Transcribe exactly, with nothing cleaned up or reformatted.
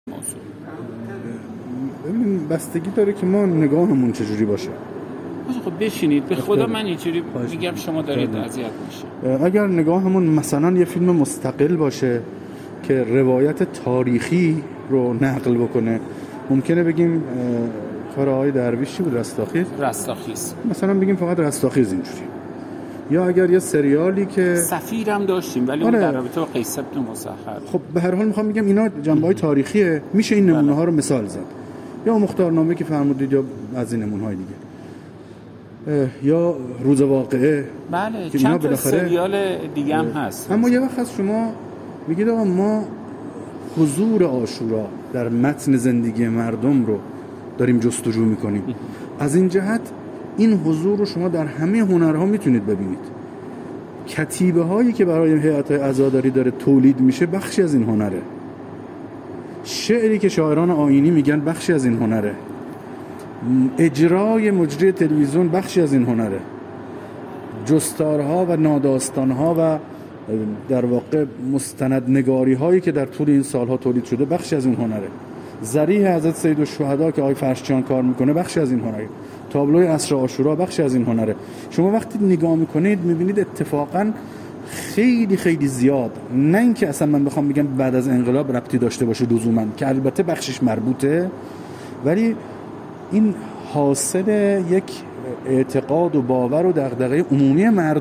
ببین بستگی داره که ما نگاهمون چجوری باشه. خب بشینید به خدا من اینجوری میگم شما دارید اذیت میشه. اگر نگاهمون مثلا یه فیلم مستقل باشه که روایت تاریخی رو نقل بکنه، ممکنه بگیم کار آقای درویش چی بود؟ رستاخیز؟ رستاخیز مثلا بگیم فقط رستاخیز اینجوری. یا اگر یه سریالی که سفیرم داشتیم ولی آره. اون در رابطه با قیس بن مسخر. خب به هر حال میخوام بگم اینا جنبه‌های تاریخیه، میشه این نمونه ها رو مثال زد. یا مختارنامه که فرمودید، یا از این نمونه های دیگه، یا روز واقعه. بله چند تا سریال دیگه هم هست. اما یه وقت از شما میگید آقا ما حضور عاشورا در متن زندگی مردم رو داریم جستجو میکنیم. از این جهت این حضور رو شما در همه هنرها میتونید ببینید. کتیبه هایی که برای هیئت عزاداری داره تولید میشه بخشی از این هنره. شعری که شاعران آیینی میگن بخشی از این هنره. اجرای مجری تلویزیون بخشی از این هنره. جستارها و ناداستانها و در واقع مستندنگاری هایی که در طول این سالها تولید شده بخشی از این هنره. ضریح حضرت سیدالشهدا که آقای فرشچیان کار میکنه بخشی از این هنره. تابلوی عصر عاشورا بخشی از این هنره. شما وقتی نگاه میکنید میبینید اتفاقا خیلی خیلی زیاد، نه اینکه اصلا من بخوام بگم بعد از انقلاب ربطی داشته باشه لزوما، که البته بخشش مربوطه، ولی این حاصل یک اعتقاد و باور و دغدغه عمومی مردم